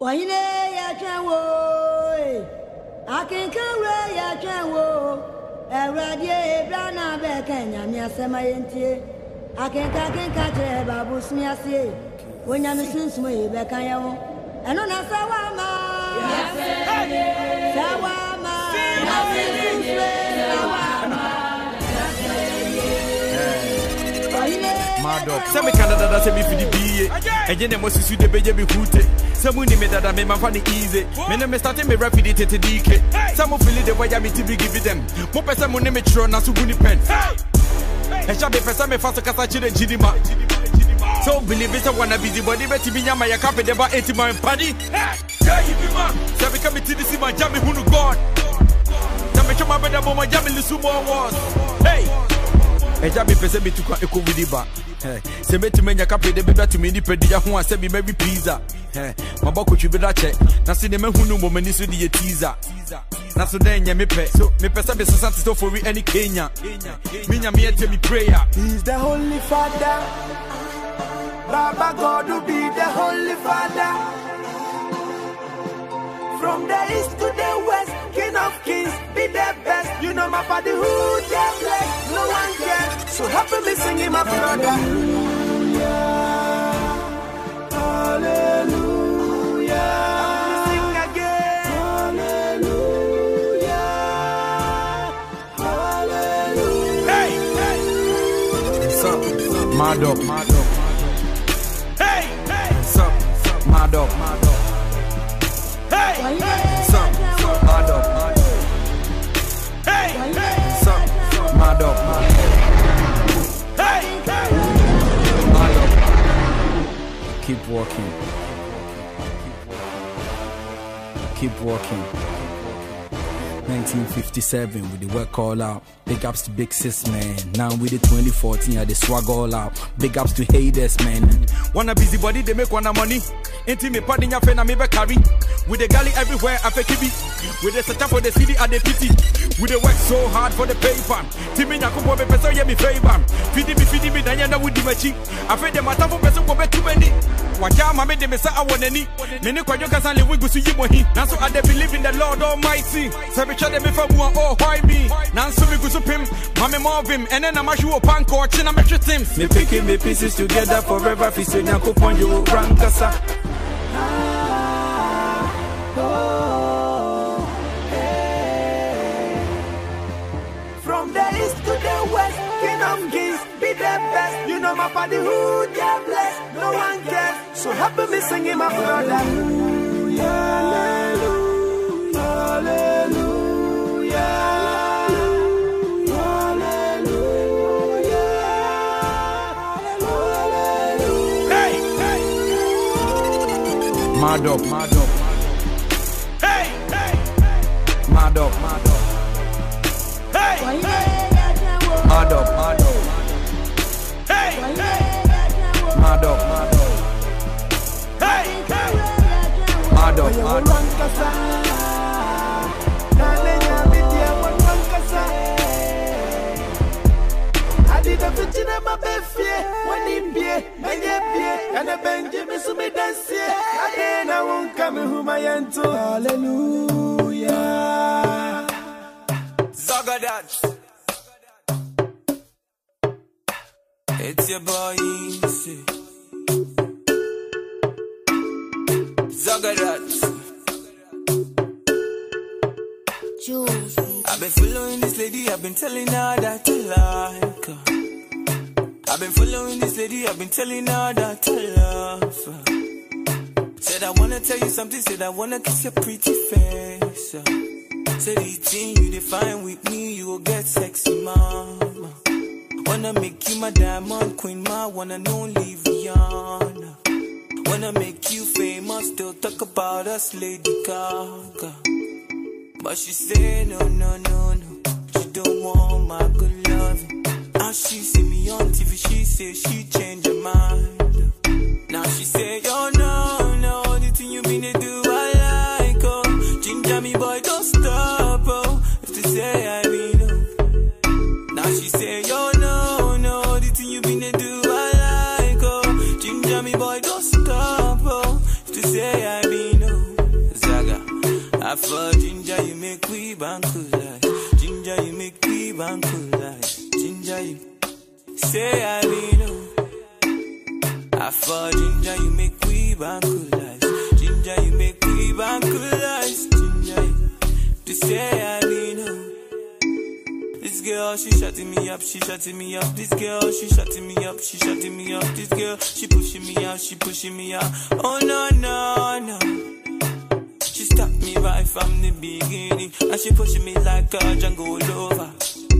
Waine ya chanwo, akinkanwe ya chanwo. Eradie brana be Kenya mi asema yentie. Akinka che babu smiase. Wonya mi sunsumo e be kan ye ho. Eno na sawama. Sawama. Mado, Semi Canada say me for the BA. And then must see the baby be hooted. Some money me that me man find it easy. Me no me starting me rap it to DK. Some feel it the way I me to be give them. Mo pesa money me tro na su guni pen. E sha be pesa me fast kasa chire jidima. So believe it wanna busy body bet be nyama ya kape de ba 80 man party. Yeah, you be man. Say me come to this man jam me hunu god. Say me choma beda mo jam me lisu mo was. Hey. Eja be pese me tukwa eko widiba. Se me to menya kape de beda to me ni pedi ya ho ase be maybe pizza. Mabako twi beda che. Na se ne mahunu mo mani so de teaser. Na so den nya me pe. So me pese be sasa to for we any Kenya. Me nya me ete me prayer. He's the Holy Father. Baba God will be the Holy Father. From the east to the west, King of Kings, be the best. You know my body who they bless, no one cares. So happy me singing my brother. Hallelujah, hallelujah. Sing again. Hallelujah, hallelujah. Hey, hey. Mad up. Hey, hey. Mad up. Hey, some mad up. Hey, some mad up. Hey, mad up. Keep walking. Keep walking. 1957 with the work all out. Big ups to Big Sis, man. Now with the 2014, I the swag all out. Big ups to haters, man. Wanna busy body, they make wanna money. Ain't me padding your friend, I me be carry. With the galley everywhere, I fake kibi. With the setup for the city, I the pity. With the work so hard for the paper. Timmy Nakubo be person, yeah me favor. Feeding me, then you know with the machi. I feel the matter for person go back too many. Wajama made them say I want any. Many kwa yoga san live with you mohi. Now so I believe in the Lord Almighty. So we try them if I want oh why me. Now so we go to him, mama move him, and then I'm a shoe pan or china metro team. Me picking me pieces together forever. Fish in your coupon you rankasa. From the east to the west, King of Kings, be the best. You know my body who they bless, no one cares. So happy me singing my brother. Hallelujah, hallelujah, hallelujah, hallelujah. Hey, hey. Mad up. Hey, hey. Mad up. Hey, mad up. Hey, mad up. Hey, mad up. I did a vision of my befie when he be, and a Benjamin so me dance here. I won't come whom I am to. Hallelujah. Zagadat. It's your boy Easy. Zagadat. Jules, I've been following this lady, I've been telling her that I like her. I've been following this lady, I've been telling her that I love her. Said I wanna tell you something, said I wanna kiss your pretty face. Said the thing you define with me, you will get sexy, mama. Wanna make you my diamond queen, my one and only Rihanna. Wanna make you famous, still talk about us, Lady Gaga. But she said no, she don't want my good loving. Now she see me on TV, she say she changed her mind. Now she say, oh no, the thing you mean to do, I like, oh. Ginger me boy, don't stop, oh. If they say I mean, oh. Now she say, oh no, the thing you mean to do, I like, oh. Ginger me boy, don't stop, oh. If they say I mean, oh. I for ginger, you make we bankulize. Ginger, you make we bankulize. Ginger, you say I mean no. I for ginger, you make we bankulize. Ginger, you make we bankulize. Ginger, you to say I mean no. This girl, she shutting me up, she shutting me up. This girl, she shutting me up, she shutting me up. This girl, she pushing me out, she pushing me out. Oh no, no, no. She stopped me right from the beginning, and she pushing me like a Django lover.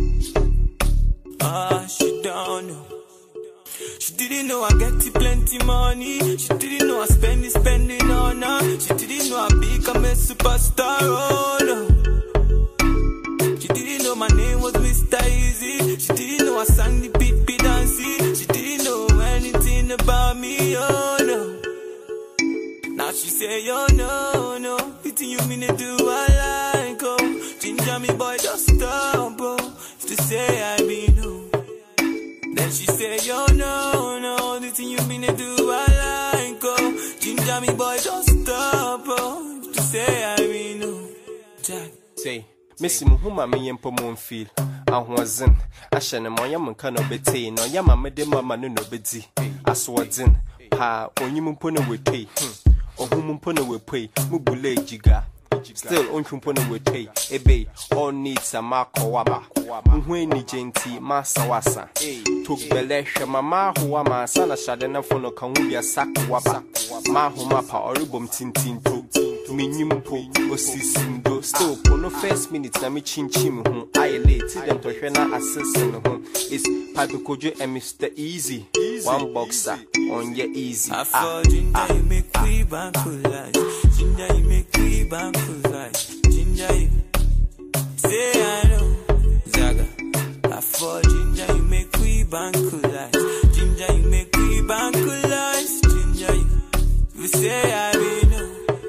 Ah, she don't know. She didn't know I get plenty money. She didn't know I spending on her. She didn't know I become a superstar. Oh no. She didn't know my name was Mr. Easy. She didn't know I sang the pee dancey. She didn't know anything about me. Oh no. Now she say, oh no, no. The thing you mean to do, I like, oh. Ginger me boy, just stop, bro. To say I be no. Then she say, oh no, no. The thing you mean to do, I like, oh. Ginger me boy, just stop, bro. To say I be no. Jack. Say. Missy Muhuma me and Pomon feel. I wasn't. I shan't a moyam cannot be tain, or yama medema no bedzi. I swords in. Ha, or you mumpuna will pay. Or whom mumpuna will pay. Mubule jiga. Still, unchumpuna will pay. A bay, all needs a marco waba. Mweni genti, massa wassa. Took Belesha, mamma who ama, sana shadena for no canubia sack waba. Mahu mapa or ribum tintin to. Minimpo, Osindo, still, for no first minute, Nami Chin Chim, whom I late, them to Hena assassin, whom is Papicojo and Mr. Easy. One boxer on your easy. I for ginger, you make we bankulize. Ginger, you make we bankulize. Ginger, you say I know. Zaga, I for ginger, you make we bankulize. Ginger, you make we bankulize. Ginger, you say I be no.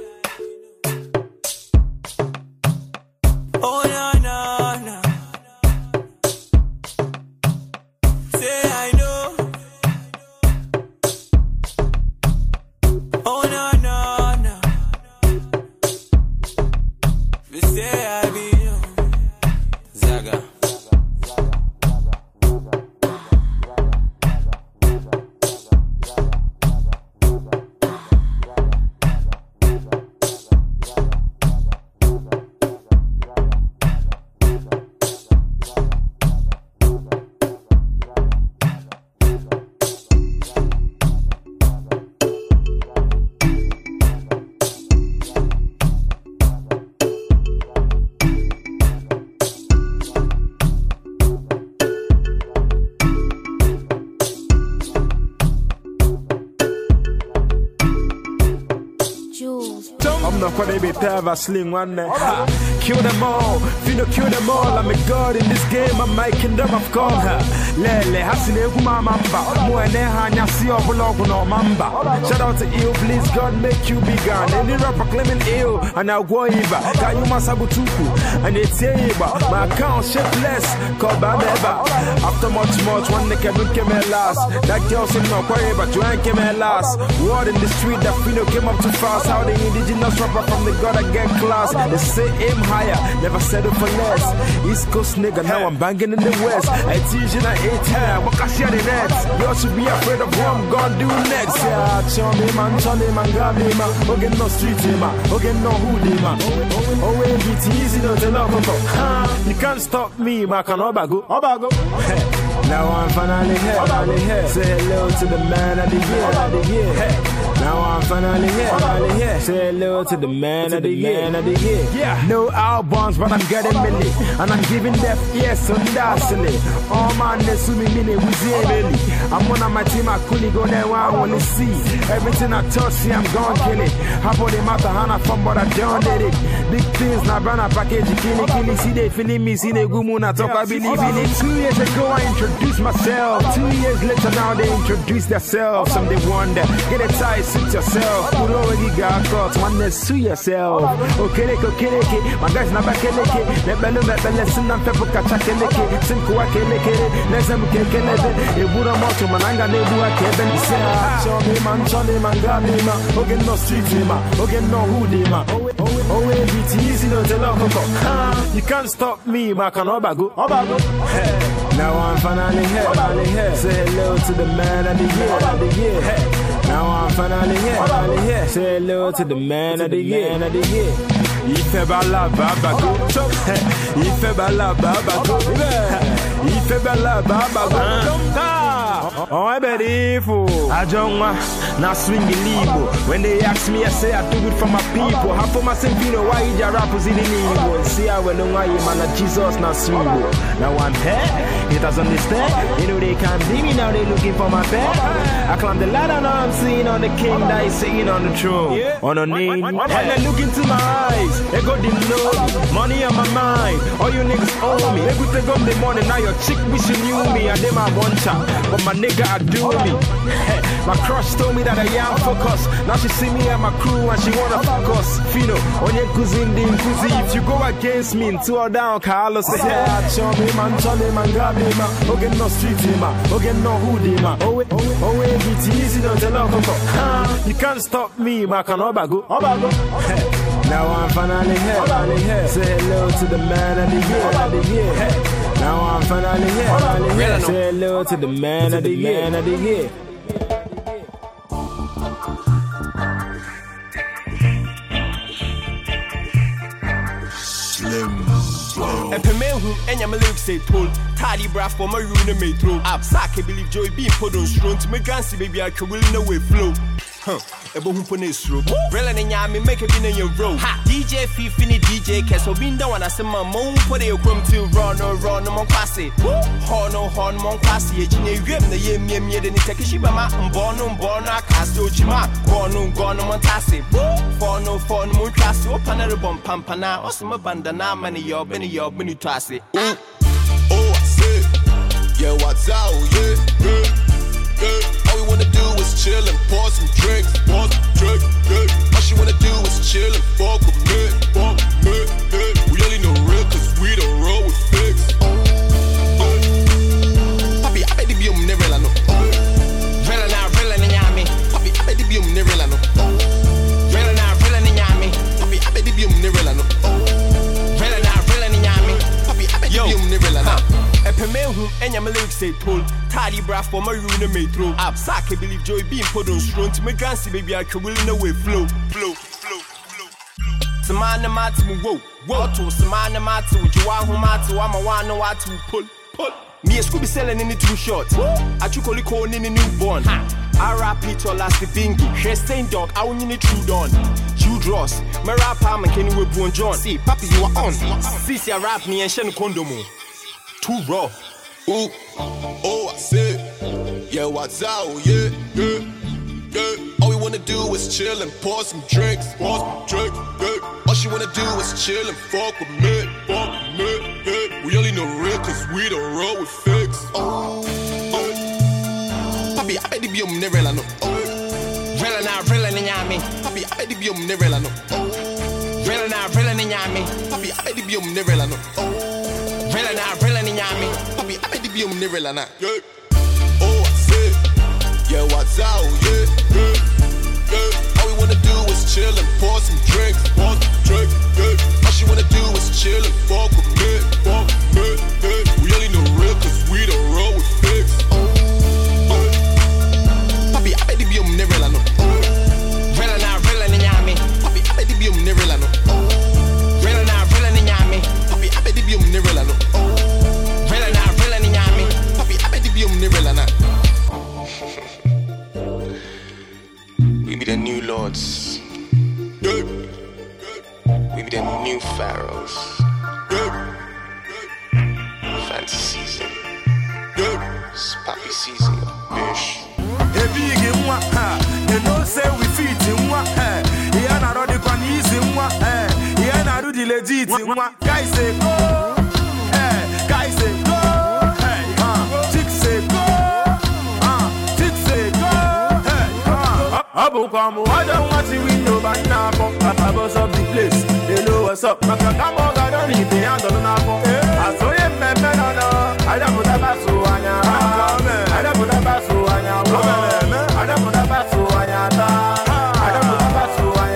Oh no, no, no. Say I know. Oh no, no, no. You say I be no. Zaga. I sling one night. Kill them all, Fino kill them all. I'm a god in this game, I'm my kingdom, I've gone her. Lele, Hasine Kuma Mamba, Moaneha, Nyasi or Bologo no Mamba. Shout out to ill, please God make you be gone. Any rapper claiming ill, and I'll go over. Kayuma Sabutuku, and it's Eba. My account shapeless, called Bameba. After much, one neck came at last. That girl said no, but you ain't came at last. Word in the street that Fino came up too fast. How the indigenous rapper from the God I get class. They say aim higher, never settle for less. East Coast nigga, now I'm banging in the West. I teach you at 18, what I share the nets. You should be afraid of what I'm gonna do next. Yeah, Chommy man, Gabi man. Okay, no street man, okay, no hoodie man. Oh, it's easy, no, to love. You can't stop me, man, can Obago. Now I'm finally here. Say hello to the man of the year. Now I'm finally here. Say hello to the man of the year. Yeah. No albums, but I'm getting milli. And I'm giving deaf ears on Dasile. All man, they sue me, we see really. I'm one of my team, I couldn't go there where I want to see. Everything I touch, see, I'm gonna kill it. How about the matter, Hannah, from but I done did it. Big things, now brand a package, kill it. See, they feeling me, see, they go moon, I talk, I believe in it. 2 years ago, I introduced myself. 2 years later, now they introduce themselves. Some they wonder, get a tie, suit yourself. yourself. Put over the got caught, one that sue yourself. Okay, my guys never can make it. Nebele, send them pepper kachakeleke. Simko akeleke, Nesam kekelebe. A Buddha Moto Mananga Nebua Kevin. Show me man, Gamima. Okay, no street hima. Okay, no hoodima. Oh, it's easy to tell. You can't stop me, Makanobago. Now I'm finally here. Say hello to the man of the year. Now I'm finally here. Say hello to the man of the year. Ife bala baba go. Ife bala baba go. Ife bala baba go. Oh, I bet if I don't want now swing the libo. When they ask me, I say I do it for my people. Half for my Sempino, why you rappers in the libo? See, I will know why you man of Jesus now swing. Now I'm here, it doesn't understand. You know they can't see me now, they looking for my bed. I climb the ladder, now I'm seeing on the king that is sitting on the throne. On a name, and they look into my eyes. They got the load, money on my mind. All you niggas owe me. They could take on the money, now your chick wishing you me. And they my one chap, but my nigga I do me. My crush told me that I am focused. Now she see me and my crew and she wanna focus. Fino, on your cousin, the Kuzi. If you go against me, two or down, Carlos say, show me man, Gabima. Okay, no street hima. Okay, no hoodima. Oh, it's easy to tell. You can't stop me, Makanobago. Now I'm finally here. Say hello to the man of the year. Now I'm finally here. Say hello to the man of the year. And Pemehu, and your lyrics say told. Tidy brass for my room and may throw up. Sack, I believe Joy being put on strong to make Gansy baby. I can will no way flow. A boom for this room. Rellan and Yami make a bin in your row. DJ Fifini DJ Castle being down and I said my moon put a crumb to run on classy. Horn mon classy, a genie grim, the yem then take a ship. I'm born I cast your chima. Gone on tassi. For no moon classy, open a bomb pampana, or some bandana, many your benny tassi. Oh, I say, yeah, what's out, yeah. All we wanna do is chill and pour some drinks, yeah. All she wanna do is chill and fuck with me. We only know real cause we don't roll with fakes. Papi, I bet the be never no. Real and yami. Papi, I bet the be never no. Real and yami. Papi, I bet the be never no. Real and yami. Papi, I bet the be never no. Epemehu, and your lyrics say told. Tidy brass for my room and may throw up. Sack, I believe Joy being put on strong to make Gansy baby. I can will no way flow. Samana Matu, whoa, to Samana Matu, Joahu Matu, I'm a one no what to pull. Me a Scooby selling in the too short. I took only corn in a newborn. I rap it all last the bingy. She saying dog, I want you to true dawn. You draws, my rap arm and Kenny with Bon John. See, Papi, you are on. See, I rap me and Shen Kondomo. Too raw. Ooh, oh, I said, yeah, what's out, yeah. All we wanna do is chill and pour some drinks, yeah. All she wanna do is chill and fuck with me, yeah. We only know real cause we don't roll with fakes. Papi, I bet the be never no. Real and yami. Papi, I bet the be never no. Real and yami. Papi, I bet the be never no. Real and yami. Papi, I bet the be never no. Oh, I said, yeah, what's out, yeah. All we wanna do is chill and pour some drinks, yeah. All she wanna do is chill and fuck with me. We only know real cause we don't roll with fakes. Papi, I bet the be never no. Real and yami. Papi, I bet the be never no. Real and yami. Papi, I bet the be never no. Real and yami. Papi, I bet the be never no. We be the new lords. We be the new pharaohs. Fancy season. It's poppy season, bitch. A big in one, you know, say we feed in one, yeah, not all the panis in one, yeah, not do the legit in one. Guys say go, guys say go, chicks say go, chicks say go, Abu Kwamu, I don't want to win no by now. I bust up the place, they know what's up. Maka Kamo, I don't need the hand on the napo. I saw him, man, I don't put a basso on ya. I don't put a basso on ya. I don't put a basso on ya. I don't put a basso on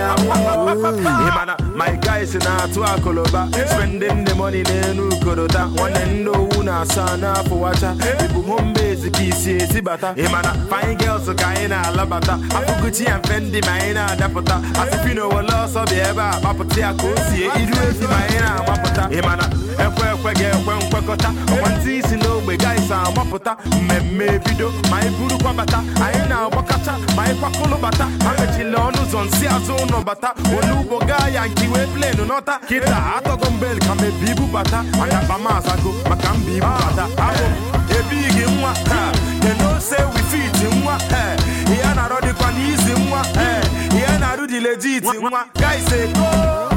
ya. My guys in our to Akoloba, spending the money in Ukodota, one and no una sana for water. People home base, PCA, Bata. Imana, fine girls, Kaina, Labata, Afuguchi and Fendi, Maina, Dapota, Asipino, a loss of the Eva, Papatia, Kosi, Idris, Maina, Wapota, Imana, and Kwekota, one season, no, guys are Wapota, Mebido, my Buru Kwabata, Aina, Wakata, my Pakolobata, Amachilonos on Siazono Bata, Oluboga, Yankee. We play no nota kita ato gombel kame bibu bata anda bama sako makam bibu bata abo e big nwa they no say we fit nwa here na rodi kwa easy nwa here na rudi legit nwa guys say go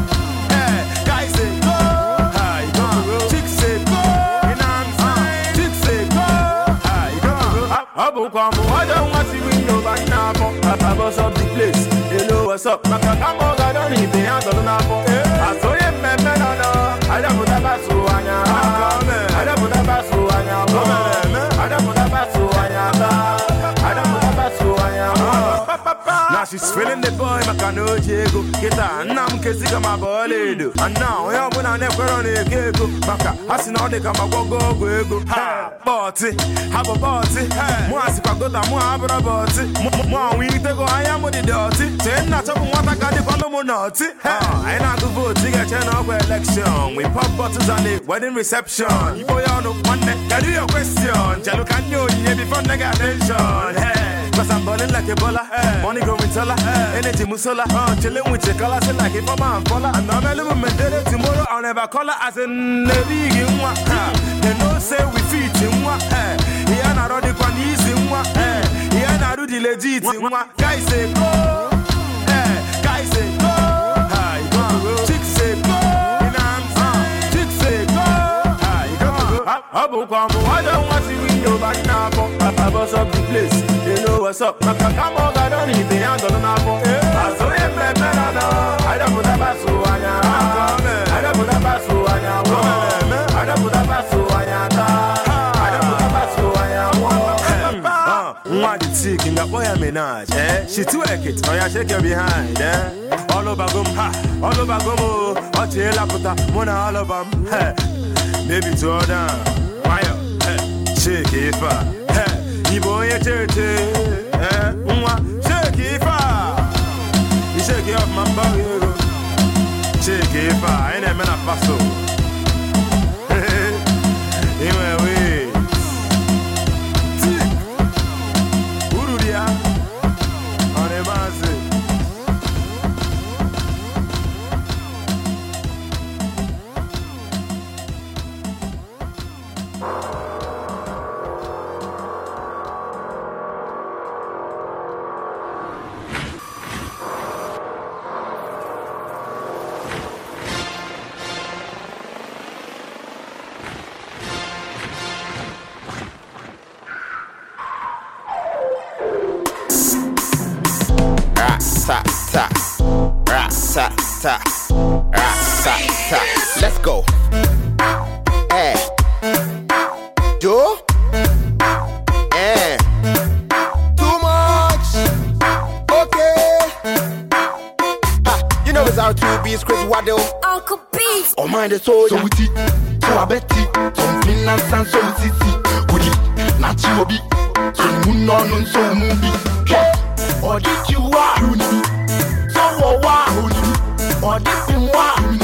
guys say go hi go chicks say go chicks say go hi go abo kwa mo I don't want to win no by now I bust up the place they know what's up maka kamo ga don't need the hand on the napo I saw him man I don't put a basso on ya I don't put a basso on ya I don't put a basso on ya I don't put a basso on ya now she's feeling the boy maka no jego kita nam kesika maboledo and now ya buna ne kwero ne kego maka asina de kama gogo ego ha party have a party mo asipagota mo abra party mo wi tego aya mo di dirty ten na chop nwata ka di kwalo mo naughty I na go vote to get turn up election we pop bottles on the wedding reception you boy on no one can do your question jalo can you before nigga attention hey cause I'm balling like a baller money growing taller energy musala chilling with your colors like if I'm a baller and I'm a little mentally tomorrow I'll never call her as a big in one they no say we fit in one here na rodi kwa easy one here na rudi legit one guys say go guys say go hi go chicks say go chicks say go hi go abu kwamu I don't want to win no by now I bust up the place they know what's up maka kamo ga don't need the hand on the napo I saw him man I don't put a basso on ya I don't put a basso on ya I don't put a basso on ya I don't put a basso on ya what the tick in the boy menage she twerk it oh yeah shake your behind all over gum all over gum Otela puta mona all over baby to all down fire shake it far Ibo ye tete shake it far you shake it off my body shake it far ain't that man a passo in my way Urudia on the massive Let's go. Hey. Joe? Too much. Okay. You know it's our 2B's Chris Waddle. Uncle Beats. Oh, mind the soul. So we tea, so I bet tea. Some Finland and so we see. Woody, Nachi Obi. So moon on so movie. Or did you are? So what? Or did you are?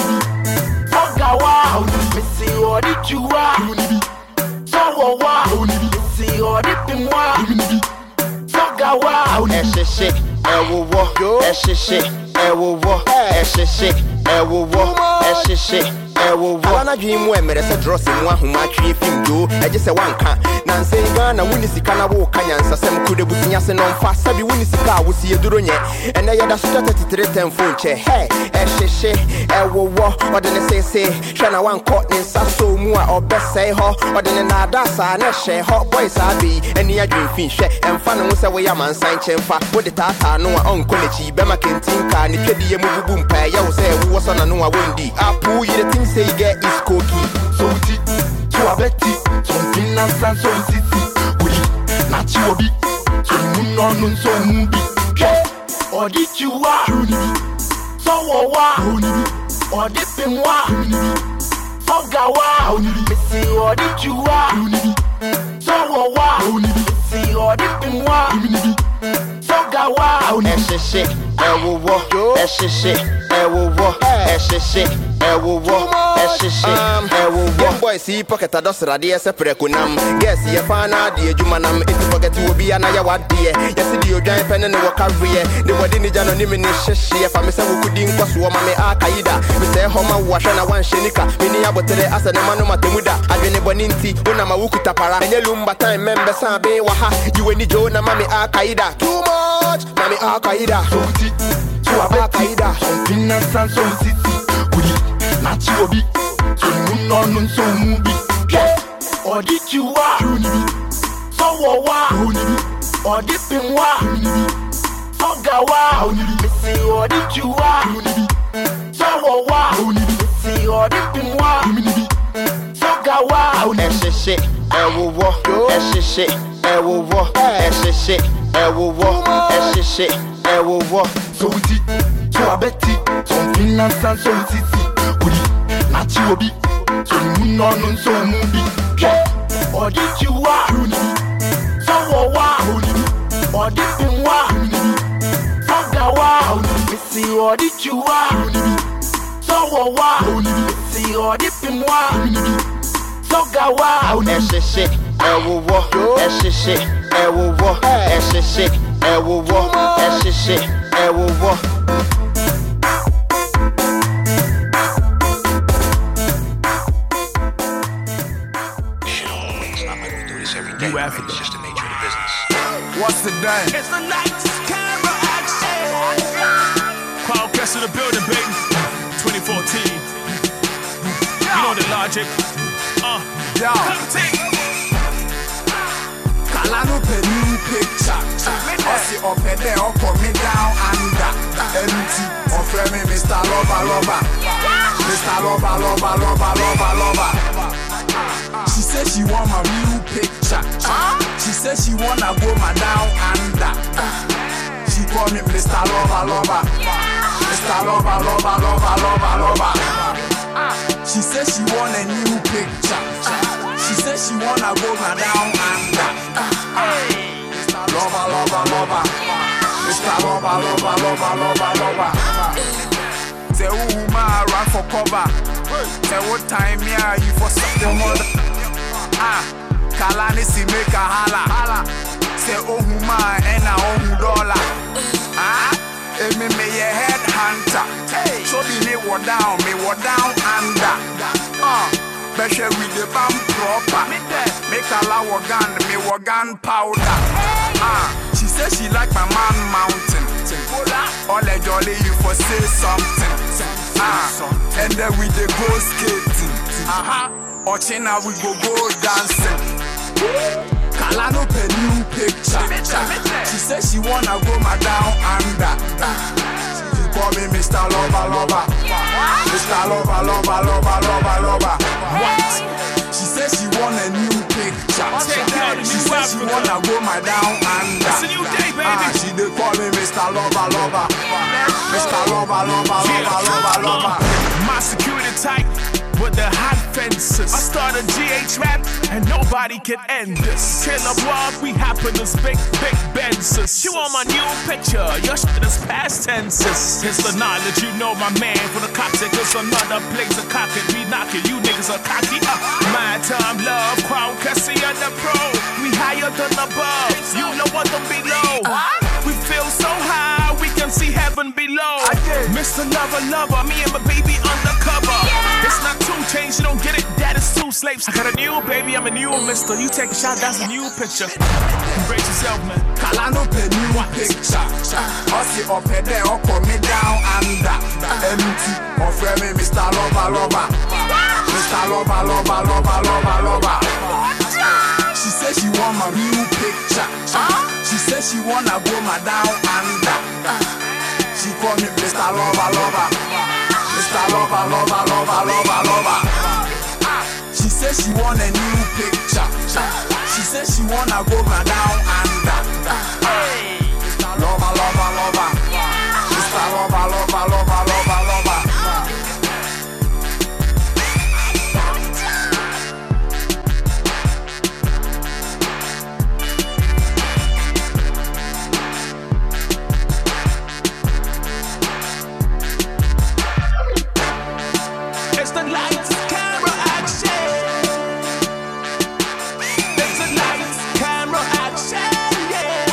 Missy or did you are? So what? Missy or did you are? So gawa. Shit, shit, wo ana dream we mere se dross mu ahoma twe film jo eje se wanka na nse Ghana wuni sika na wo kanyansa sem kude businya se no mfa sabi wuni sika wo si eduro nye ene yeda so 33 10 phone che hey ehhehhe wo odene sese hwa na wanko ne nsa so mu a obese ho odene na adasa na hye ho boys abi eni adwen fin hwe emfa no se wo ya mansan chemfa wo de tata no a onko ne chi be makentinka ne twedi ye mu bubu mpa ya wo se wo so na no a wondi apu yire tin say get is cookie so ti to abeti something na san so city uri na chi obi so no so mubi odi chiwa so wa odi pinwa foga wa missy odi chiwa so wa missy odi pinwa foga wa ehhehhe wo ehhehhe wo ehhehhe wo boy see pocket adosra de se prekunam guess ye fana de adwumanam it forget you be na ya wade yes de odwan pen ne wo career de wode ni jano ni me ne hyehye fa me se wo kudi nkoso wo ma me akaida me se homa wo hwe na wan hyenika me ni abotere asane manu matemuda adwene boni nti una ma wukuta para enye lumba time membe sa be wa ha you ni jo na ma me akaida too much ma me akaida so ti to akaida something na san so city uri na chi obi so no so mubi odi chiwa so wa odi pinwa foga wa missy odi chiwa so wa missy odi pinwa foga wa ehhehhe wo ehhehhe wo ehhehhe wo so ti to abeti something na san so city uri na chi obi so no so mubi odi chiwa so wa odi pinwa foga wa missy odi chiwa so wa missy odi pinwa foga wa ehhehhe wo ehhehhe wo ehhehhe wo You Africa. It's just the nature of the business. What's the day? It's the lights, camera, action. Crowd Cast in the building, baby. 2014. You know the logic. Yo. Kalano pe new picture. Osi ope de oko me down under. Empty. Offer me Mr. Lover. Mr. Lover. She said she want my new picture. She said she wanna go my down under. She call me Mr. Lover. Mr. Lover. She said she want a new picture. She said she wanna go my down under. Lover. Mr. Lover. Say woman run for cover. Say what time yeah you for something more. Kalani si make a holla. Say oh huma and a oh dollar. Me a head hunter. So me war down under. Beshe with the bam proper. Make a law gun, me war gun powder. She says she like my man mountain. All the jolly you for say something. And then we dey go skating. Ochina we go dancing. Kalano pe new picture. She says she wanna go my down under. She call me Mr. Lover. Mr. Lover. What? She says she want a new picture. She says she wanna go my down under. It's a new day, baby. She dey call me Mr. Lover. Mr. Lover. My security tight with the hot fences. I start a GH rap and nobody can end this. Killer Rob, we happen as big Benzes. You want my new picture? Your shit is past tenses. It's the knowledge, you know my man. For the cops, it goes another place. A cock it, we knocking. You niggas are cocky. My time, love, Crown Cassie and the pro. We higher than above. You know what the below. We feel so high, we can see heaven below. Mr. Lover, me and my baby undercover. It's not too she don't get it, that is two slaves. I got a new baby, I'm a new mister. You take a shot, that's a new picture. Embrace yourself, man. Kalano pe new picture. Ossi up there, or me down under. Empty, offer me Mr. Lover, lover. Mr. Lover, lover, lover, lover, lover. She says she want my new picture. She says she wanna go my down under. She call me Mr. Lover, lover. Mr. Lover, lover, lover, lover, lover. She says she want a new picture. She says she wanna go my down under. Lover, lover, lover. Mr. Lover, lover, lover, lover, lover. It's the lights, camera, action. It's the lights, camera, action, yeah.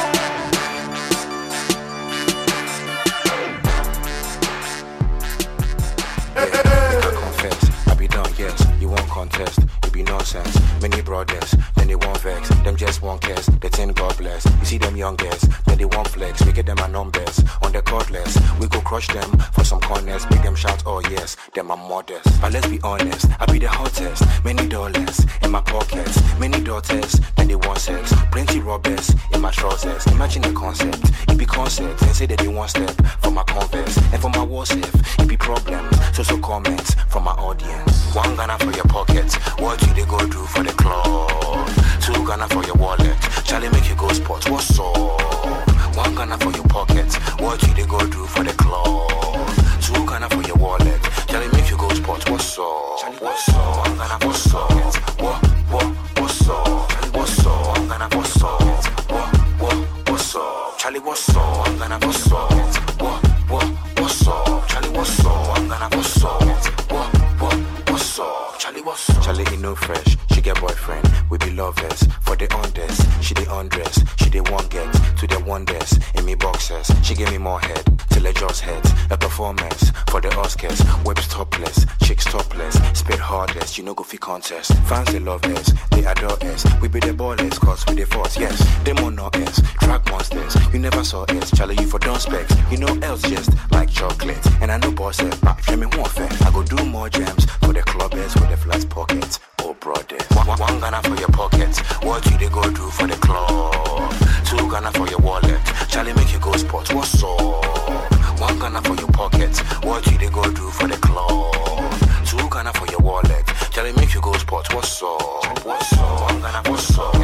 I confess, I be done, yes. You won't contest, you be nonsense. Many brothers, then they won't vex. Them just won't guess, they think God bless. You see them young girls, then they won't flex. We get them our numbers on the cordless. We go crush them for some corners. Make them shout, oh yes, them are modest. But let's be honest, I be the hottest. Many dollars in my pockets, many daughters, then they want sex. Plenty robbers in my trousers. Imagine the concept, it be concept. And say that they want step for my converse. And for my WhatsApp, it be problems. So comments from my audience. One Ghana for your pocket, what you they go do for the club? Two Ghana for your wallet, Charlie make you go sports, what's up? One Ghana for your pocket, what you they go do for the club? Two Ghana for your wallet, Charlie make you go sports, what's up? Charlie, what's up? One Ghana, what's up? What's up? What's up? One Ghana, what's up? What's up? Charlie, what's up? One Ghana, what's up? What's up? Charlie, what's up? One Ghana, what's up? What's up? Charlie, what's up? Charlie, he no fresh. She get boyfriend. We be lovers. For the undress, she the undress. She the one get to the wonders. In me boxers, she give me more head till I just head. A performance for the Oscars. Whips topless, chicks topless. Spit hardest, you know go fi contest. Fans they love us, they adore us. We be the ballers, cause we the force. Yes, them on no us. Drag monsters, you never saw us. Charlie, you for done specs. You know else just like chocolate. And I know boss it, but me won't fair. I go do more jams for the clubbers with the flat pockets. Oh brothers, one Ghana for your pocket. What you they go do for the club? Two Ghana for your wallet. Charlie make you go sports. What's up? One Ghana for your pocket. What you they go do for the club? Two Ghana for your wallet. Charlie make you go sports. What's up? What's up? One Ghana, what's up?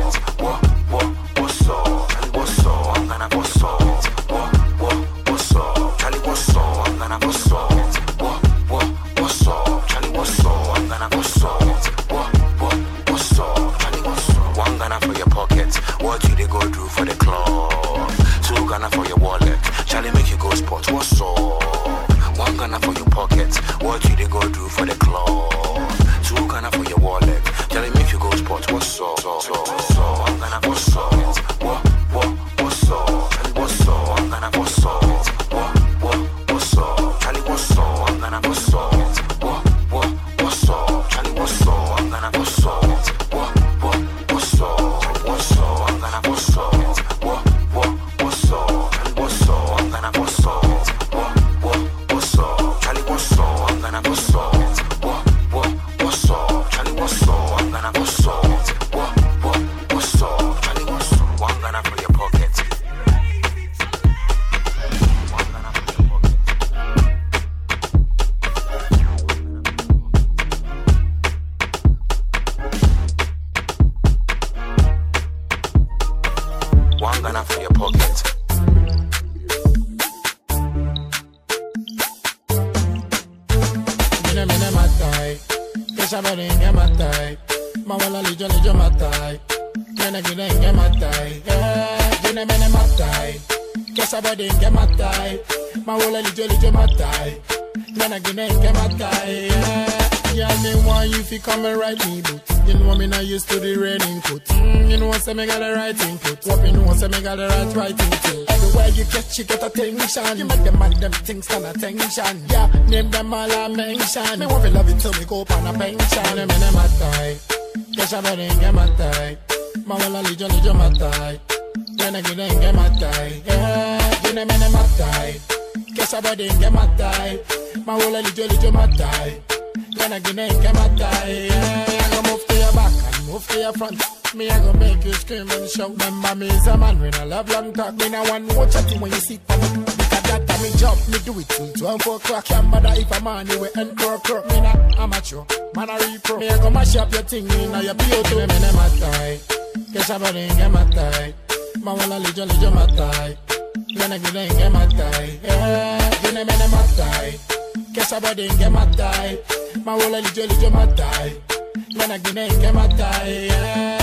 What's up? What's up? One Ghana, what's up? What's up? Charlie, what's up? One Ghana, what's up? What's up? Charlie, what's up? One Ghana, what's up? What's up? Charlie, what's up? One Ghana for your pocket. What you they go do for the club? Two Ghana for your wallet. Charlie make you go sports. What's up? One Ghana for your pocket. What you they go do for the club? Two Ghana for your wallet. Charlie make you go sports. What's up? One Ghana, what's up? What's up? What's up? One Ghana, what's up? What's up? Charlie, what's up? One Ghana, what's up? What's up? Charlie, what's up? One Ghana, what's up? What's up? What's up? One Ghana, what's up? What's up? What's up? One Ghana, what's up? What's up? Charlie, what's up? One Ghana, what's up? What's up? Charlie, what's up? One Ghana, what's up? What's up? Charlie, what's up? One Ghana for your pocket. One Ghana for your pocket. One Ghana for your pocket. Mene matai, kesha beringe matai, mawala lijo matai, mene matai, jene mene matai, kesha beringe matai, mawala lijo matai, mene matai. Yeah, me want you fi come and ride me, but You know me not used to the raining coat. You know say me got the right input. What you know say me got the right writing too. Everywhere you get, you get attention. You make them and them things stand attention. Yeah, name them all I mention. Me want to love it till me go up on a pension. Me name my tie. Guess I better get my tie. My wala lijo my tie. Then I get my tie. Yeah, you name my tie. Guess I better get my tie. My wala lijo my tie. Then I get my tie. Yeah, I go move to your back and move to your front. Me I go make you scream and shout. Remember me is a man when I love long talk. Me no one watch at you when you sit on me. Because that me job, me do it till 12 o'clock. Can't bother if a man you will end croak. Me not amateur, man I repro. Me I go mash up your thing, me now you be out to me name my tie. Guess I better get my tie. My wala lijo my tie. Then I get my tie. Yeah, you name my tie. Guess I better get my tie. My wala lijo my tie. Then I get my tie. Yeah.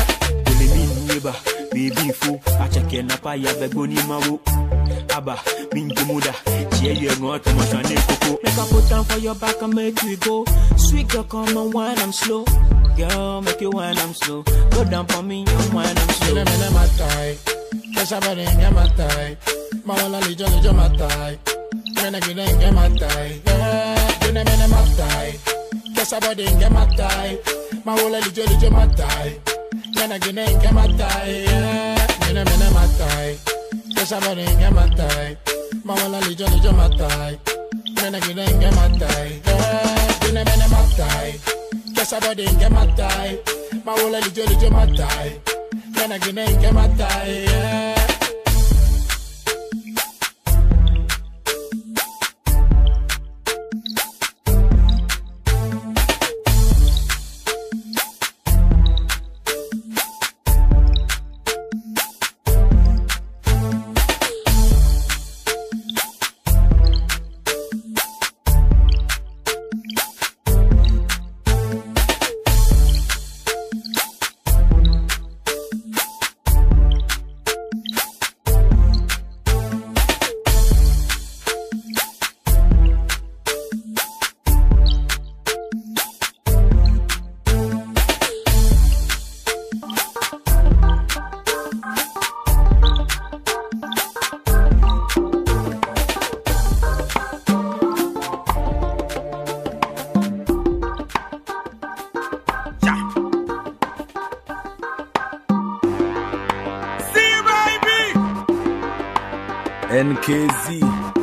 Baby fool, I check in a pie of a goni mawu. Abba, Minjumuda, cheer you go to my cocoa. Make a put down for your back and make you go. Sweet girl, come on, wine, I'm slow. Girl, make you wine, I'm slow. Go down for me, you wine, I'm slow. You name my tie. Guess I better get my tie. My wala lijo my tie. Then I get my tie. Yeah, you name my tie. Guess I better get my tie. My wala lijo my tie. Then I get my tie, yeah. Me my tie. Guess I better get my tie. My wala lijo my tie. Then I get my tie, yeah. Me my tie. Guess I better get my tie. My wala lijo my tie. Then I get my tie, yeah. NKZ,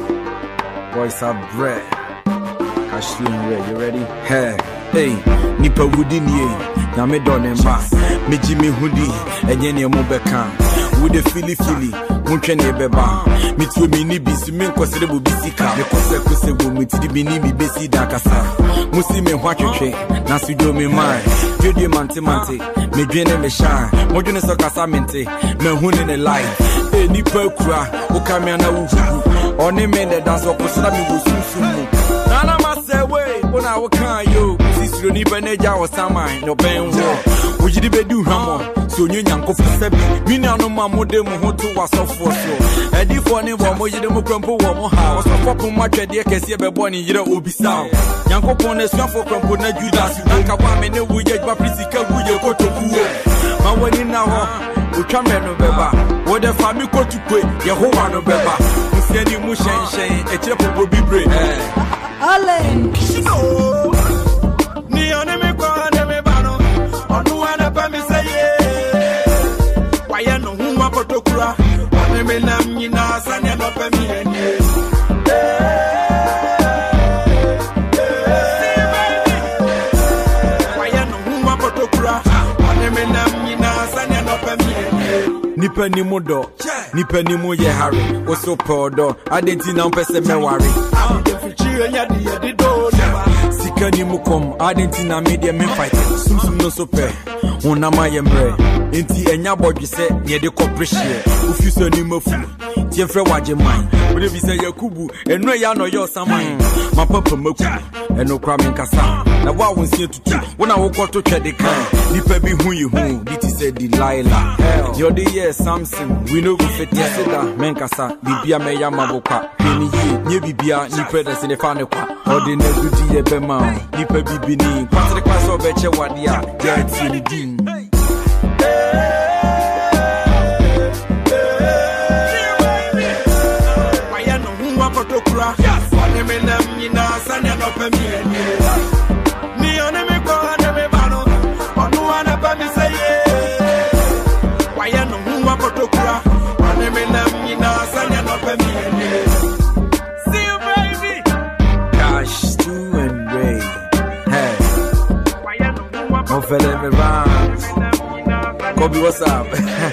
voice of bread. Ashley Red, you ready? Hey, Nipa Woodini, Name Donemba, me Jimmy Hoodie, and Yenny Mobeka, with the Philly, Munchene Beba, me to mini bis, me considerable bisika, the Coseco with the Binimi Bessi Dakasa, Musime Wache, Nasudo me mine, Judy Mante, me Gene me shine, Moduna Socasamente, me Hun in a life. Nipa kura ukamia ufu oni mende dance okusira mi wosunsumu nana masewe ona wokan yo sisiro nipa neja osaman no benwo ojidi bedu hamo so nyanyankofu sebi mina no mamode mu hoto wasofo so edifo ne bo mojide mu krompo wo mo ha wasofo pom atwede kese bebo ni yire obisa nyankopon na suafo krompo na Judas anka wa me ne wuje gba prisika wuje kotokuo ma woni na ho utwame no beba wo de fami kotukwe Yehowa no beba musiani mu shen etire popo bibre ale ni oni me kwa na me ba no onu ana pa mi seye waya no hu akotokura oni me nam nyina sane no pa mi enie waya no hu akotokura oni me nam nyina sane no pa mi enie nipa ni mudo nipa ni mu ye hare wo so podo adenti na mpese meware sika ni mu kom adenti na media me fight sumsum no so pe wona ma ye mre enti enya bodwe se ye de corporation ofiso ni mafu Tiefre waje mine. When you say Yakubu, and no ya no your samine. My papa moku, and no cramming kasa. Now what was here to do? When I walk out to check the car, Nipa be who you who, it is a Delilah. You're the year Samson, we know if it is a Menkasa, Bibia Maya Maboka, Penny, near Bibia, Nipedas in the final part, or the Nebuti Bema, Nipa Bibini, part of the class of Betcha Wadia, Gets in the Dean. Yes, what them in them, you know, send it up and me. Me on me go and me bano, on no one up and me say, why you know who I put to cry? What them in them, you know, send it up and me. See you, baby. Cash, stew and Ray. Hey, why you know who I put to cry? Kobe, what's up?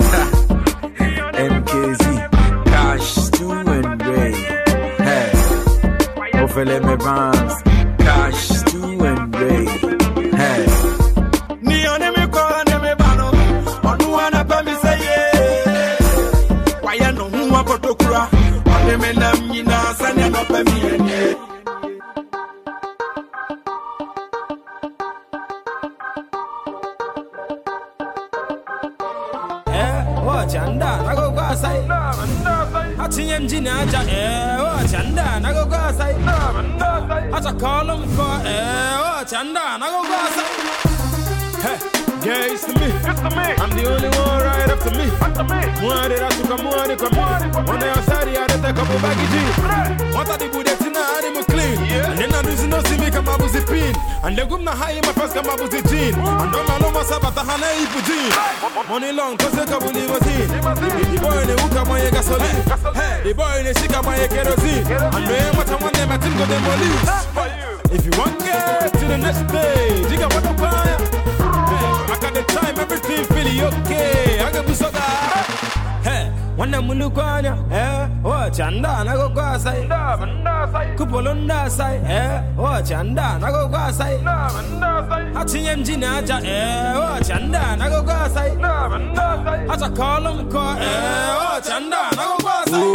MKZ, Cash, stew and Ray. Let me bounce, cash, stew and Ray. Hey, Neon me call and me bano. On one up and me say, yeah. Why you know who I got to cry? On them and them, you know, send it up and me. Watch and down, I go outside. I see him Ginaja, watch and down, I go outside. I call him for watch and down, I go outside. Hey, yeah, it's to me. I'm the only one right up to me. More did I took a more to come on. One day outside, I had a couple baggages. What are the good at I clean? And then I lose no see me come up with the pin. And the good high my first come up with the jean. And don't know myself at the Hana Ipujin. Money long, cause I can't believe what's in. The boy in the hook of my gasoline. Hey, the boy in the sick of my kerosene. And then what I want them, I think of them all loose. If you want to get to the next stage, you got what I'm buying. I got the time, everything feeling okay. I got to so that. Hey, when I'm Mulukanya, watch and down, I go outside. Kupolunda side, watch and down, I go outside. Hatching engine, watch and down, I go outside. As I call them, watch and down, I go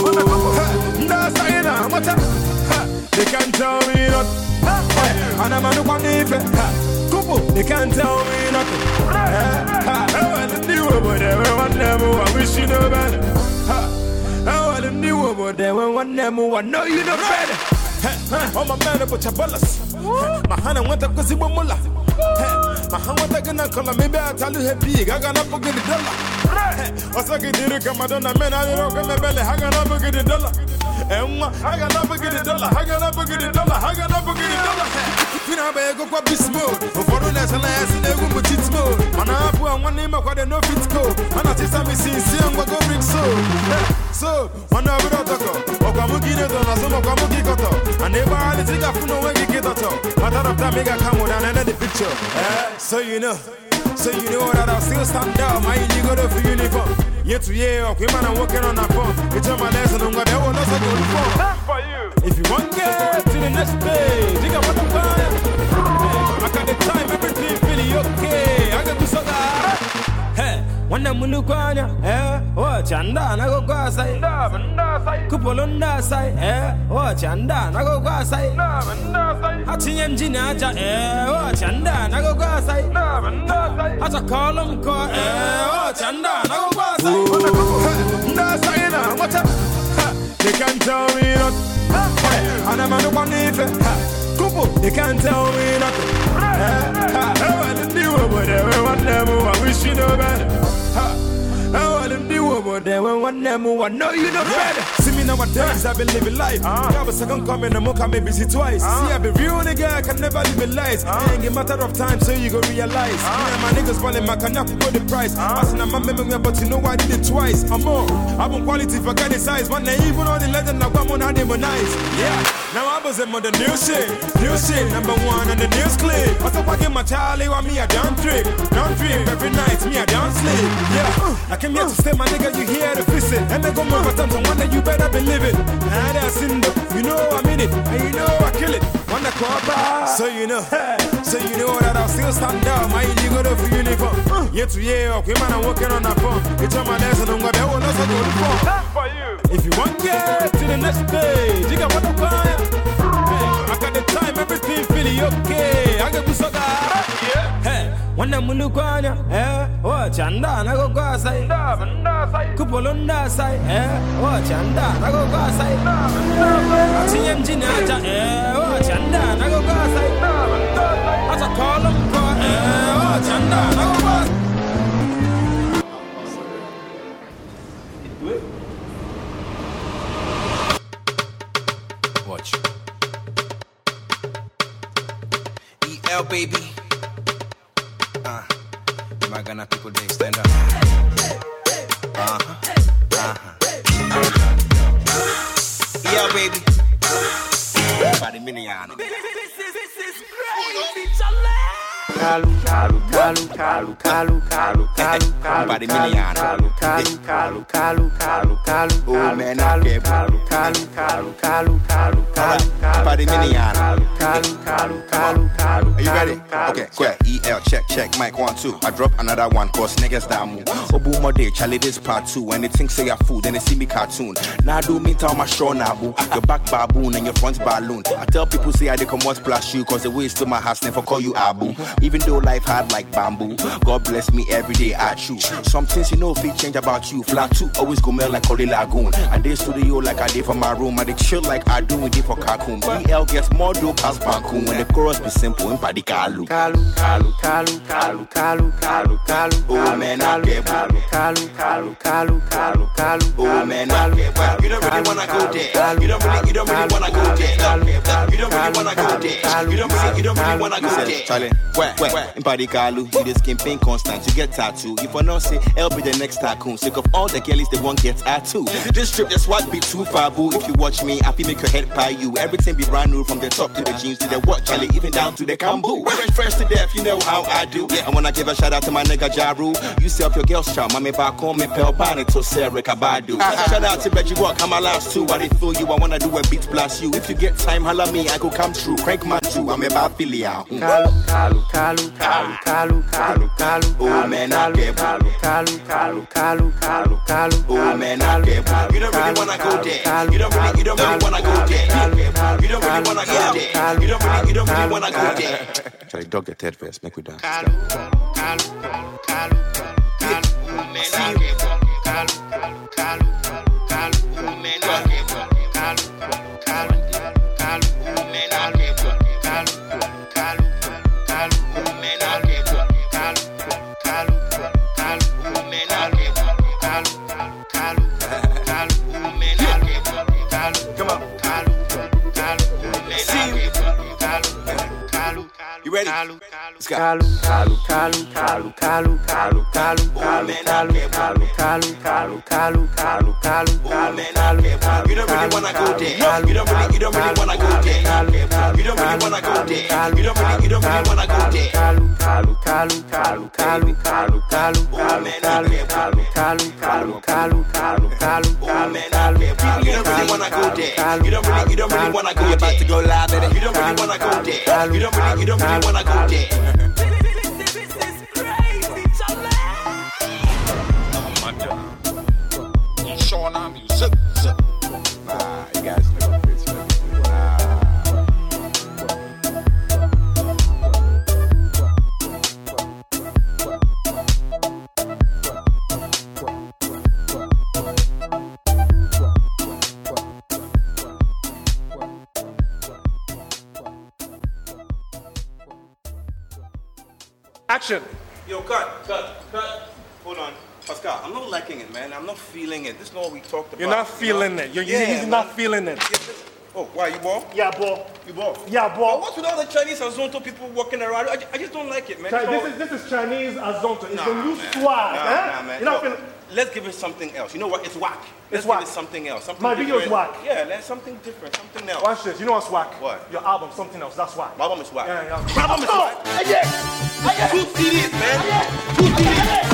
outside. They can't tell me nothing. And I'm on the one they can't tell me nothing. I want to do about everyone never. I wish you know better. I want to do about everyone never. I know you know better. Oh my man, but your ballas. My hand, I want to go see Momola. My hand, what I gonna call me, maybe I'll tell you happy. I got up get the dollar. What's I get the Camadonna, man? I don't know my belly. I got up get the dollar. I got up get the dollar. I got up get the dollar. I got up get the dollar. You know, I go quite smooth. For the last and they will put it smooth. And I have one name of what they know fits go. And I just have me see and what go bring so. One of the other, or Kamuki, some of Kamuki Koto. And they were all the thing up no way to get out. But out of time, I come down and the picture. So you know that I'll still stand down. My illegal for uniform. Yet to year, okay, man, I'm working on that phone. It's on my lesson, I'm going to go for you. If you want to get to the next page, you got what I'm buying. I got the time, everything feeling okay. I got to so that. Hey, when I'm Mulukanya, watch and down, I go outside. Kupolunda side, watch and down, I go outside. Hatching engine, watch and down, I go outside. As I call them, watch and down, I go outside. They can't tell me nothing. And I'm on the one if they can't tell me nothing. I want to do about everyone never. I wish you know better. I want to do about everyone never. I know you know better. See me nowadays, I've been living life. Have a second coming, I'm okay, maybe see twice. See, I've been real nigga, I can never live in lies. Ain't a matter of time, so you go realize. Me and my niggas falling, my cognac go the price. Passing on my memory, but you know I did it twice. I'm more, I'm on quality, forget the size. One day, even on the legend, I want how they were nice. Yeah, now I was on the new shit, number one on the news clip. What's up, I get my Charlie, want me a down trip. Every night, me a down sleep. Yeah, I came here to stay, my nigga, you here to visit. And I go more time, so one day you better believe it. And I seen the, you know I'm in it, and you know I kill it. One the copper. So you know that I'll still stand up. My illegal for uniform. Yet to year, okay, man, I'm working on that phone. It's on my desk and I'm going to go to the phone. For you. If you want to get to the next stage, you got what to buy. I got the time, everything feeling okay. I got to suck out. Hey, when I'm in the corner, watch and down, I go outside. Kupolunda side, watch and down, I go outside. I see him Ginaja, watch and down, I go outside. As I call him, watch and down, I go outside. Watch. EL baby. My Ghana people, they stand up. Yeah, baby. Body Miniano. This is crazy, Kalu. Body Miniano. Kalu. Oh man, I get Kalu. Body Miniano. Are you ready? Okay, quick. EL check. Mic 1 2. I drop another one, cause niggas that move. Oh boom more day, Charlie this part 2. When they think say you're food, then they see me cartoon. Now do me tell my show now boo. Your back baboon and your front balloon. I tell people say I they come out splash you, cause the way to my house never call you Abu. Even though life hard like bamboo, God bless me every day I choose. Some things you know if it change about you. Flat 2 always go melt like Cody Lagoon. I did studio like I did for my room. I did chill like I do it for Kakum. EL gets more dope as Banku. When the chorus be simple in Paddy Kalu. Oh man, I get Kalu. Oh man, I get Kalu. You don't really wanna go there. You don't really wanna go there. You don't really wanna go there. You don't really wanna go there. Charlie, where? In Paddy Kalu, you the skin pain constant. You get tattoo. If I not say, I'll be the next tycoon. Sick of all the girlies, they won't get tattoo. This trip, that's what be too far, boo. If you watch me, I feel make your head pie you. Everything be brand new from the top to the jeans to the watch, Charlie, even down to the Kambu. Fresh to death, you know how I do. I wanna give a shout out to my nigga Jaru. You see up your girl's charm, I'm back home, me Pel Bonnet to Sarah Kabadu. Shout out to Reggie Walk, I'm my last two. I didn't feel you, I wanna do a beat blast you. If you get time, holla me, I go come true. Crank my shoe, I'm about Philia. Kalu. Oh man, I get Kalu. Oh man, I get Kalu. You don't really wanna go there. You don't really wanna go there. You don't really wanna go there. You don't really wanna go there. Charlie, dog get head first, make we dance. Kalu. You ready? Let's go. Kalu. You don't really wanna go there. You don't really wanna go there. You don't really wanna go there. You don't really wanna go there. You don't really wanna go there. You don't really wanna go there. You're about to go live, baby. You don't really wanna go there. You don't really wanna go there. This is crazy, Charlie. Showing our music. Nah, you guys know this. Action. Yo, cut. Hold on. Pascal, I'm not liking it, man. I'm not feeling it. This is not what we talked about. You're not feeling it. He's not feeling it. Oh, why, you ball? Yeah, ball. You ball? Yeah, ball. But what's with all the Chinese Azonto people walking around? I just don't like it, man. This is Chinese Azonto. It's the new swag. Nah, man. You're not feeling... Let's give it something else. You know what? It's whack. Let's give it something else. My video is whack. Yeah, let's something different, something else. Watch this. You know what's whack? What? Your album, something else. That's whack. My album is whack. Yeah. My album is whack. 2 CDs, man. 2 CDs.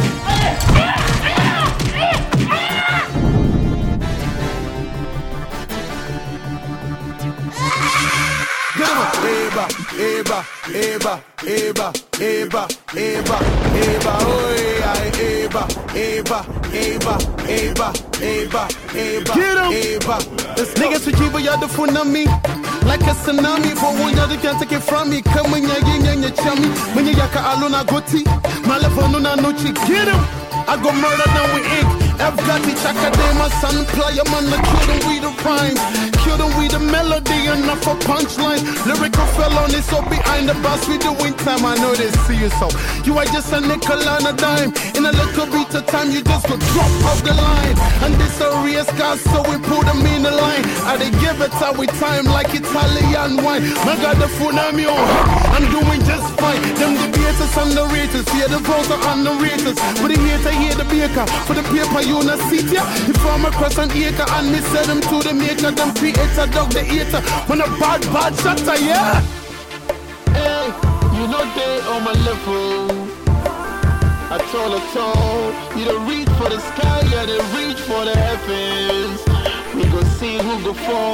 Get him up. Eba, eba, eba, eba, eba, eba, eba, oh yeah, eba, eba, eba, eba, eba, eba. Get him. Eba. This niggas with you, but y'all the phone on me. Like a tsunami, but one y'all can't take it from me. Come when you're yin and chummy. When you yaka alona goti, my love on no chick. Get him. I go murder now with ink. I've got the chaka day, my son play a man to kill them with the rhymes. Kill them with the melody, enough for punchline. Lyrical fell on it, so behind the bus we doing time. I know they see you so. You are just a nickel and a dime. In a little bit of time, you just go drop off the line. And this a race car, so we put them in the line. And they give it our time like Italian wine. My God, the phone I'm on. I'm doing just fine. Them debaters and the raters, fear the votes are on the raters. But the hater hear the baker, for the paper you not see ya. If I'm across an acre and me send them to the maker, them creator dog the eater. When a bad shatter, yeah. Hey, you know they on my level. I told, you don't reach for the sky, yeah, they reach for the heavens. We go see who go fall.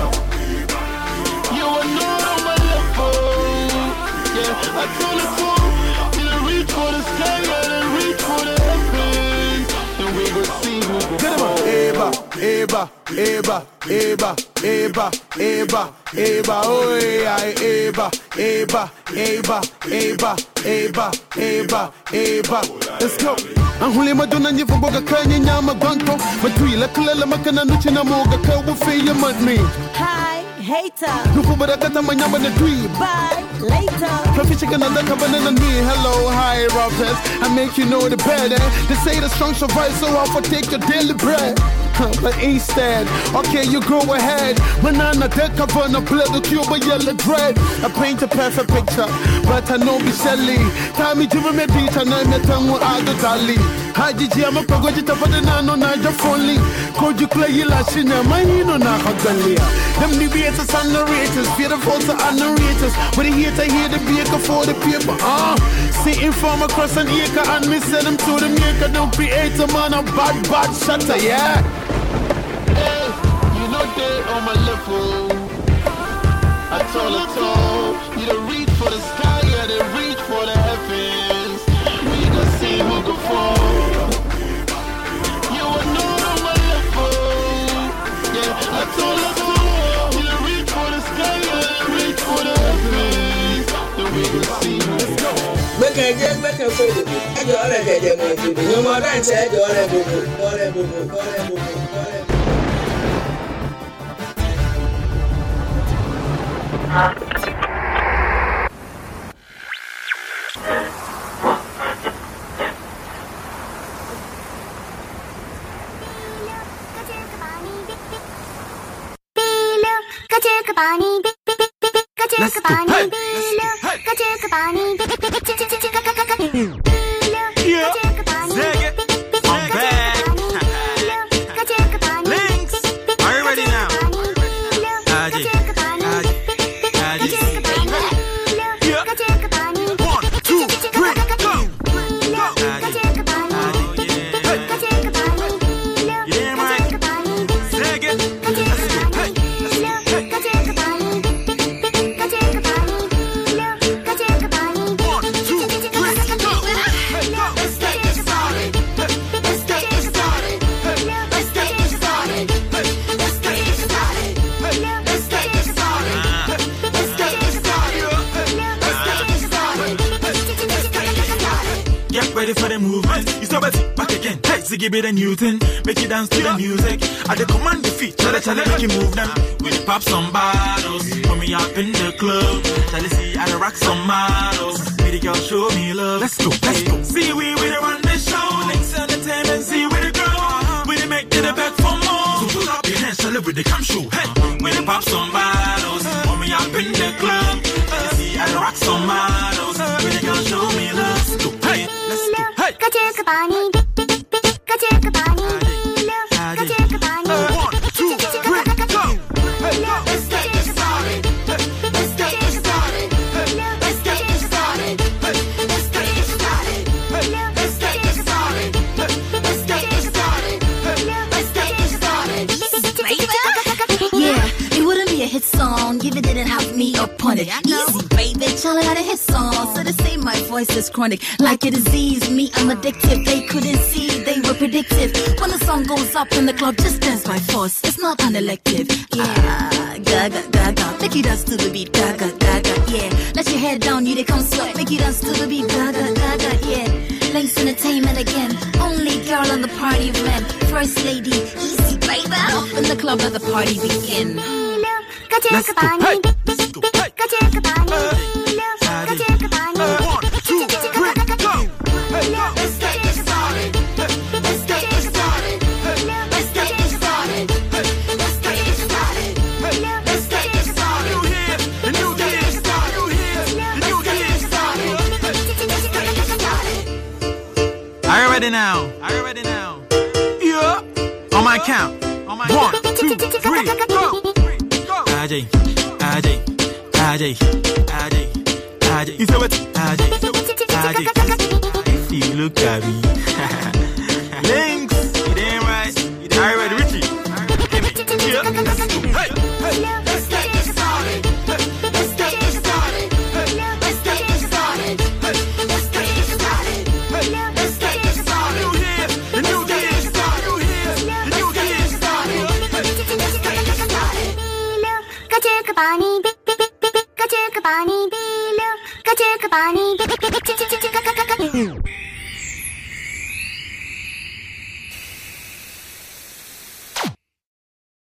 You are not on my level. Yeah, I told, you don't reach for the sky, yeah, they reach for the heavens. And we go see who go fall. Eba, eba, eba, eba, eba, eba, eba, oh yeah, eba, eba, eba, eba, eba, eba, eba. Let's go. Ahuli maduna nyifu boga kanya nyama banko. Matwila kulala makana nuchina moga kawu feya matni. Hi, hater. Nufu barakata manyama na dweeb. Bye, later. Profit another cabana and me. Hello, hi, rappers. I make you know the better. They say the strong survive, so I'll take your daily bread. But instead, okay, you go ahead. Banana deck up on a blood of Cuba yellow dread. I paint a perfect picture, but I know be Shelly. Tommy Jimmy me beat and I met him with Aldo Dali. Hi, Gigi, I'm a pagojita, but then I know not your phone. Could you play your lashina? My no na hagalia. Them debaters and narrators, fear the votes and narrators. But he here to hear the baker for the paper. Sitting from across an acre and me send them to the maker. Don't create a man a bad shatter, yeah. Hey, you know they on my level. I told, you don't reach for the sky, yeah, they reach for the heavens. We gonna see who go fall. You are not on my level. Yeah, I told, you don't reach for the sky, yeah, they reach for the heavens. Then we gonna see who go fall. Make a food. I do all of them. No more than said, all of them. Ready for the movement? You stop it back again. Hey, so give it a new thing. Make you dance to the music. I the command the feet. Chale, make you move them. We the pop some bottles. Put me up in the club. Chale, see, I the rock some models. We the girl show me love. Let's go. See, we the run the show. Links entertainment, see, we the grow. We the make to the back for more. So put up your hands, chale, with the cam show. Hey, we the pop some bottles. Put me up in the club. Chale, see, I the rock some models. We the girl show me love. Let's go. Hey, let's go. Hey. Yeah, it wouldn't be a hit song if it didn't have take me up on it. Easy, baby, Charlie got a hit song, so they say my voice is chronic. Like a disease, me, I'm addictive. They couldn't see, they were predictive. When the song goes up in the club, just dance by force. It's not unelective. Yeah, gaga, gaga. Make you dance to the beat, gaga, gaga, yeah. Let your head down, you they come sweat. Make you dance to the beat, gaga, gaga, yeah. Links Entertainment again. Only girl on the party of men. First lady, easy, baby. Up in the club, let the party begin. Let's go, hey, let's go, hey. 1, 2, 3, go. Hey, let's get this started. Let's get this started. Let's get this started. Let's get this started. Let's get this started. You here, and you get this started. You here, and you get this started. Let's get this started. Are you ready now? Are you ready now? Yeah. On my count. On my 1, 2, 3, go. Ajay, Ajay, Ajay, Ajay, Ajay. You say what? Ajay, Ajay. If you look at me, Links, you damn right. Are you ready, Richie? Yeah. Hey, hey, let's get this started. Let's get this started. Let's get this started. Let's get this started. Let's get this started. You here, and you get this started. You here, and you get this started. Let's get this started. Kachukabani, Kachukabani, Kachukabani,